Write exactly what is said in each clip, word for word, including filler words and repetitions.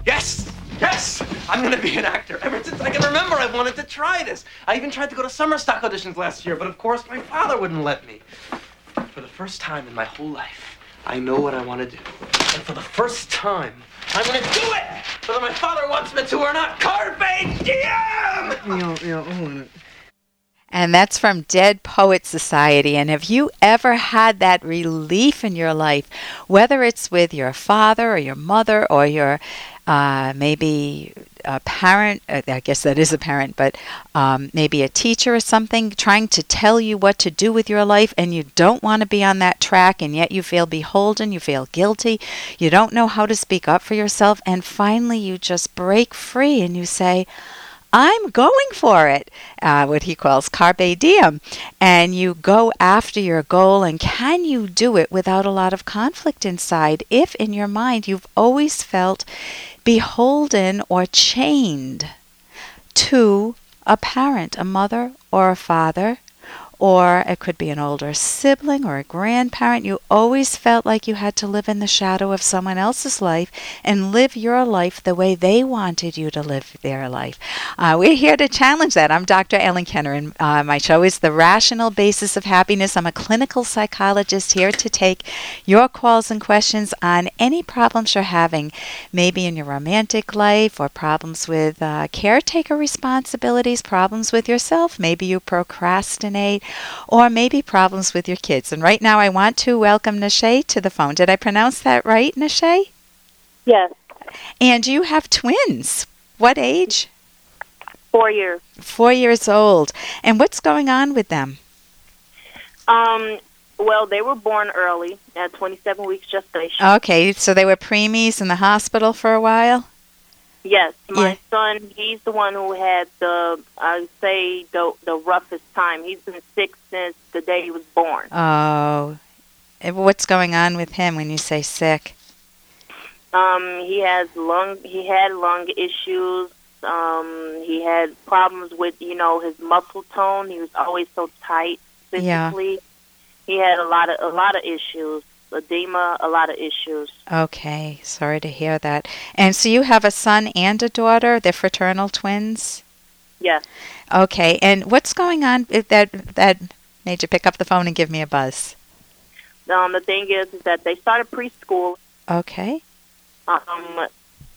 Yes! Yes! I'm gonna be an actor. Ever since I can remember, I wanted to try this. I even tried to go to summer stock auditions last year, but of course my father wouldn't let me. For the first time in my whole life, I know what I want to do. And for the first time, I'm gonna do it! Whether my father wants me to or not. Carpe diem! Yeah, yeah, I want it. And that's from Dead Poets Society. And have you ever had that relief in your life, whether it's with your father or your mother or your uh, maybe a parent, I guess that is a parent, but um, maybe a teacher or something trying to tell you what to do with your life, and you don't want to be on that track, and yet you feel beholden, you feel guilty, you don't know how to speak up for yourself, and finally you just break free and you say, I'm going for it, uh, what he calls carpe diem, and you go after your goal. And can you do it without a lot of conflict inside if in your mind you've always felt beholden or chained to a parent, a mother or a father, or it could be an older sibling or a grandparent. You always felt like you had to live in the shadow of someone else's life and live your life the way they wanted you to live their life. Uh, we're here to challenge that. I'm Doctor Ellen Kenner, and uh, my show is The Rational Basis of Happiness. I'm a clinical psychologist here to take your calls and questions on any problems you're having, maybe in your romantic life or problems with uh, caretaker responsibilities, problems with yourself. Maybe you procrastinate, or maybe problems with your kids. And right now I want to welcome Nashay to the phone. Did I pronounce that right, Nashay? Yes. And you have twins. What age? Four years. Four years old. And what's going on with them? Um. Well, they were born early at twenty-seven weeks gestation. Okay, so they were preemies in the hospital for a while? Yes, my Yeah. son, he's the one who had the, I would say, the the roughest time. He's been sick since the day he was born. Oh. And what's going on with him when you say sick? Um, he has lung, he had lung issues. Um, he had problems with, you know, his muscle tone. He was always so tight physically. Yeah. He had a lot of a lot of issues. Edema, a lot of issues. Okay, sorry to hear that. And so you have a son and a daughter? They're fraternal twins? Yes. Okay, and what's going on if that that made you pick up the phone and give me a buzz? Um, the thing is, is that they started preschool. Okay. Um,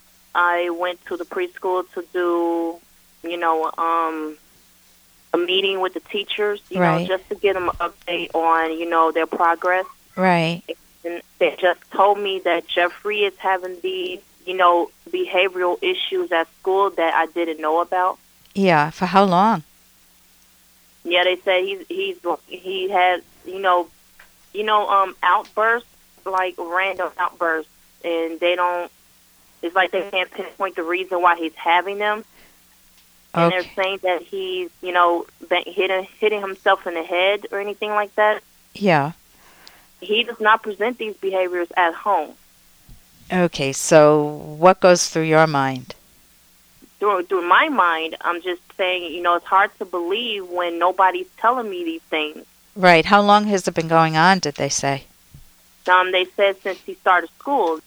I went to the preschool to do, you know, um, a meeting with the teachers, you Right. know, just to get them an update on, you know, their progress. Right. And they just told me that Jeffrey is having these, you know, behavioral issues at school that I didn't know about. Yeah, for how long? Yeah, they say he's he's he had, you know, you know, um, outbursts, like random outbursts, and they don't. It's like they can't pinpoint the reason why he's having them. And Okay. they're saying that he's, you know, been hitting hitting himself in the head or anything like that. Yeah. He does not present these behaviors at home. Okay, so what goes through your mind? Through, through my mind, I'm just saying, you know, it's hard to believe when nobody's telling me these things. Right. How long has it been going on, did they say? Um, they said since he started school.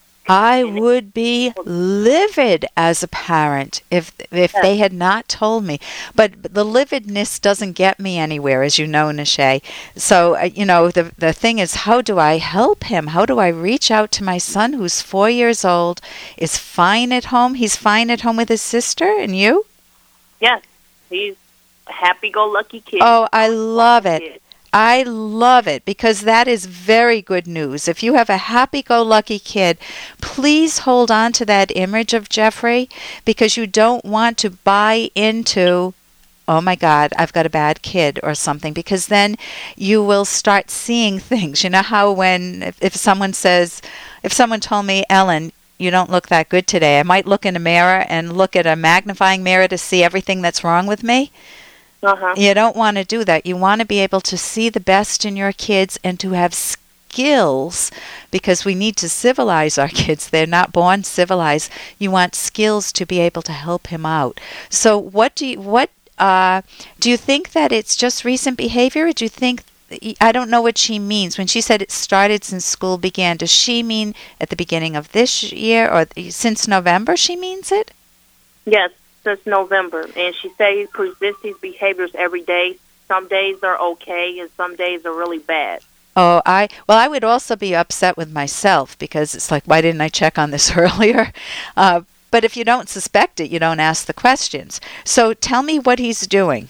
I would be livid as a parent if if they had not told me. But the lividness doesn't get me anywhere, as you know, Nashay. So, uh, you know, the the thing is, how do I help him? How do I reach out to my son who's four years old, is fine at home? He's fine at home with his sister and you? Yes, he's a happy-go-lucky kid. Oh, I love it. I love it because that is very good news. If you have a happy-go-lucky kid, please hold on to that image of Jeffrey because you don't want to buy into, oh my God, I've got a bad kid or something, because then you will start seeing things. You know how when, if, if someone says, if someone told me, Ellen, you don't look that good today, I might look in a mirror and look at a magnifying mirror to see everything that's wrong with me. Uh-huh. You don't want to do that. You want to be able to see the best in your kids and to have skills, because we need to civilize our kids. They're not born civilized. You want skills to be able to help him out. So what do you, what, uh, do you think that it's just recent behavior, or do you think I don't know what she means. When she said it started since school began, does she mean at the beginning of this year or since November she means it? Yes, since November. And she said he persists these behaviors every day. Some days are okay and some days are really bad. Oh, I well, I would also be upset with myself because it's like, why didn't I check on this earlier? Uh, but if you don't suspect it, you don't ask the questions. So tell me what he's doing.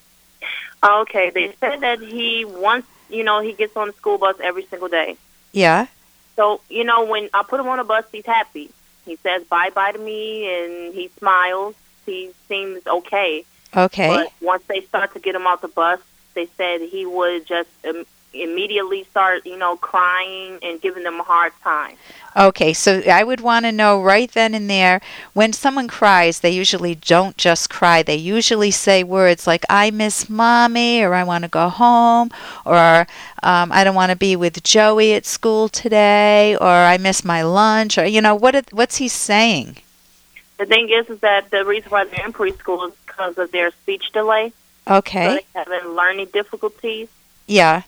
Okay, they said that he wants, you know, he gets on the school bus every single day. Yeah. So, you know, when I put him on a bus, he's happy. He says bye-bye to me, and he smiles. He seems okay. Okay. But once they start to get him out the bus, they said he would just um, immediately start, you know, crying and giving them a hard time. Okay, so I would want to know right then and there, when someone cries, they usually don't just cry. They usually say words like, I miss Mommy, or I want to go home, or um, I don't want to be with Joey at school today, or I miss my lunch, or, you know, what? what's he saying? The thing is, is that the reason why they're in preschool is because of their speech delay. Okay. So they have learning difficulties. Yeah.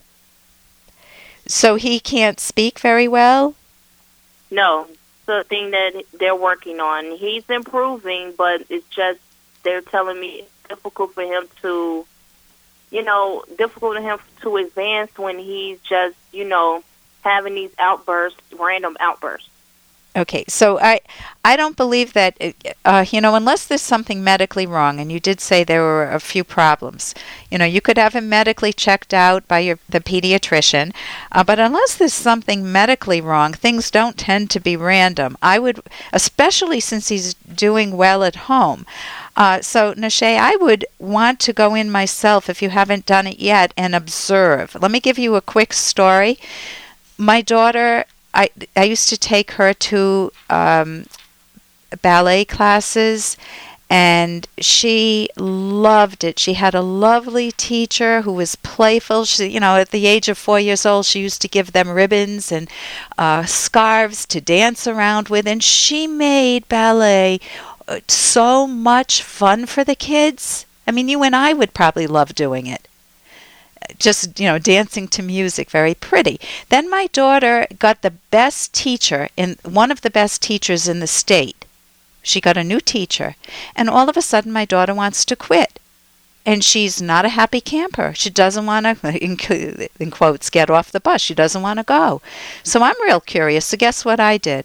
So he can't speak very well? No, it's the thing that they're working on. He's improving, but it's just they're telling me it's difficult for him to, you know, difficult for him to advance when he's just, you know, having these outbursts, random outbursts. Okay, so I I don't believe that, uh, you know, unless there's something medically wrong, and you did say there were a few problems. You know, you could have him medically checked out by your the pediatrician, uh, but unless there's something medically wrong, things don't tend to be random. I would, especially since he's doing well at home. Uh, so, Nashe, I would want to go in myself, if you haven't done it yet, and observe. Let me give you a quick story. My daughter... I, I used to take her to um, ballet classes, and she loved it. She had a lovely teacher who was playful. She, you know, at the age of four years old, she used to give them ribbons and uh, scarves to dance around with, and she made ballet so much fun for the kids. I mean, you and I would probably love doing it. Just, you know, dancing to music, very pretty. Then my daughter got the best teacher, in one of the best teachers in the state. She got a new teacher, and all of a sudden my daughter wants to quit. And she's not a happy camper. She doesn't want to, in, in quotes, get off the bus. She doesn't want to go. So I'm real curious. So guess what I did?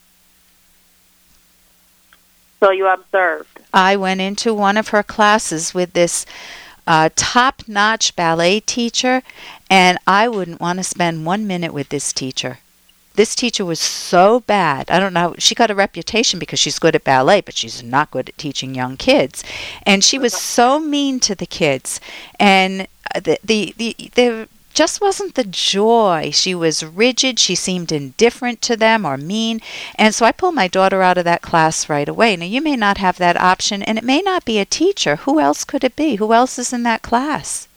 So you observed. I went into one of her classes with this Uh, top-notch ballet teacher, and I wouldn't want to spend one minute with this teacher. This teacher was so bad. I don't know. She got a reputation because she's good at ballet, but she's not good at teaching young kids. And she was so mean to the kids. And the the the, the just wasn't the joy. She was rigid. She seemed indifferent to them or mean. And so I pulled my daughter out of that class right away. Now, you may not have that option, and it may not be a teacher. Who else could it be? Who else is in that class?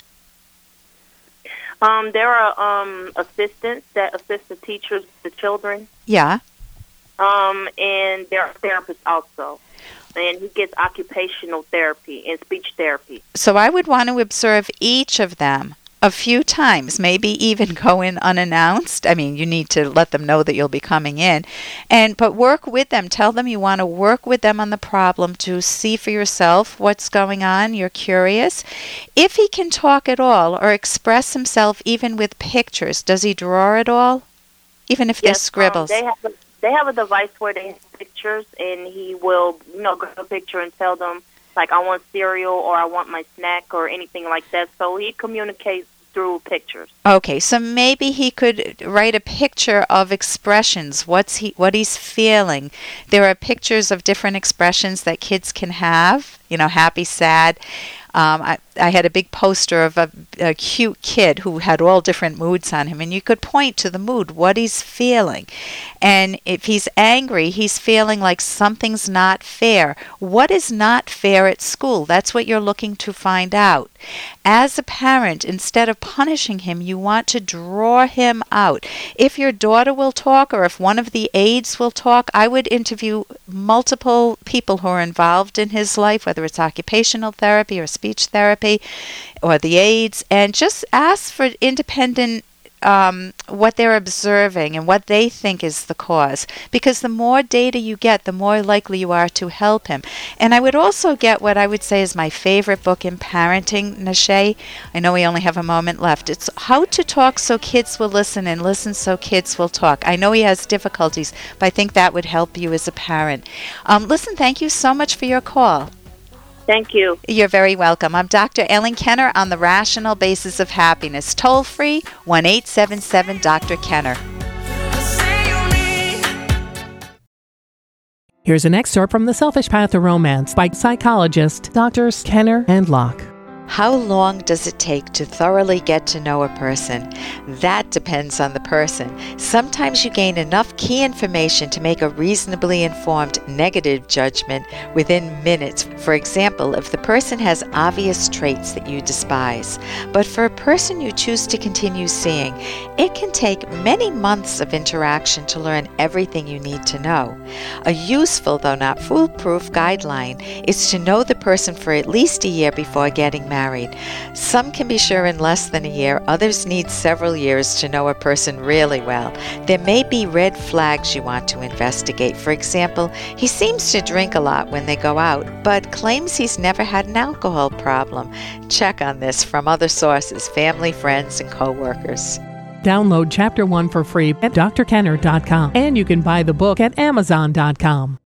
Um, there are um, assistants that assist the teachers, the children. Yeah. Um, and there are therapists also. And he gets occupational therapy and speech therapy. So I would want to observe each of them a few times, maybe even go in unannounced. I mean, you need to let them know that you'll be coming in. And but work with them. Tell them you want to work with them on the problem to see for yourself what's going on. You're curious. If he can talk at all or express himself even with pictures, does he draw at all? Even if they're Yes, scribbles? Um, they have a, they have a device where they have pictures, and he will, you know, grab a picture and tell them, like, I want cereal or I want my snack or anything like that. So he communicates through pictures. Okay, so maybe he could write a picture of expressions. What's he? What he's feeling. There are pictures of different expressions that kids can have. You know, happy, sad. Um, I, I had a big poster of a, a cute kid who had all different moods on him, and you could point to the mood, what he's feeling. And if he's angry, he's feeling like something's not fair. What is not fair at school? That's what you're looking to find out. As a parent, instead of punishing him, you want to draw him out. If your daughter will talk, or if one of the aides will talk, I would interview multiple people who are involved in his life, whether it's occupational therapy or speech therapy, therapy or the aids, and just ask for independent Um, what they're observing and what they think is the cause. Because the more data you get, the more likely you are to help him. And I would also get what I would say is my favorite book in parenting, Nashe. I know we only have a moment left. It's How to Talk So Kids Will Listen and Listen So Kids Will Talk. I know he has difficulties, but I think that would help you as a parent. Um, listen, thank you so much for your call. Thank you. You're very welcome. I'm Doctor Ellen Kenner on the Rational Basis of Happiness. Toll free, one eight seven seven Doctor Kenner. Here's an excerpt from The Selfish Path to Romance by psychologists Doctors Kenner and Locke. How long does it take to thoroughly get to know a person? That depends on the person. Sometimes you gain enough key information to make a reasonably informed negative judgment within minutes. For example, if the person has obvious traits that you despise. But for a person you choose to continue seeing, it can take many months of interaction to learn everything you need to know. A useful, though not foolproof, guideline is to know the person for at least a year before getting married. Married. Some can be sure in less than a year, others need several years to know a person really well. There may be red flags you want to investigate. For example, he seems to drink a lot when they go out, but claims he's never had an alcohol problem. Check on this from other sources, family, friends, and co-workers. Download Chapter one for free at d r kenner dot com, and you can buy the book at amazon dot com.